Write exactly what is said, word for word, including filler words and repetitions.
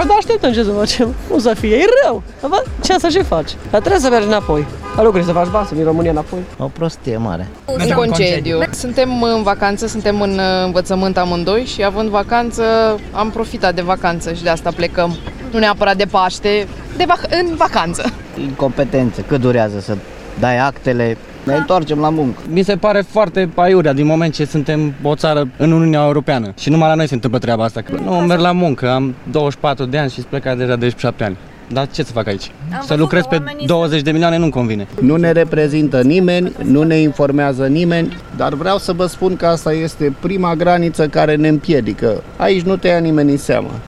Păi da, așteptăm ce să facem. Nu să fie, e rău. Bă, ce să și faci? Dar trebuie să mergi înapoi. La lucruri să faci bani, să vii în România înapoi. O prostie mare. În concediu. Suntem în vacanță, suntem în învățământ amândoi și având vacanță am profitat de vacanță și de asta plecăm. Nu neapărat de Paște, de vac- în vacanță. Incompetență, cât durează să dai actele, ne întoarcem la muncă. Mi se pare foarte aiurea din moment ce suntem o țară în Uniunea Europeană și numai la noi se întâmplă treaba asta. Nu merg la muncă, am douăzeci și patru de ani și plecat deja de șapte ani. Dar ce să fac aici? Să lucrez pe douăzeci de milioane nu-mi convine. Nu ne reprezintă nimeni, nu ne informează nimeni, dar vreau să vă spun că asta este prima graniță care ne împiedică. Aici nu te ia nimeni în seamă.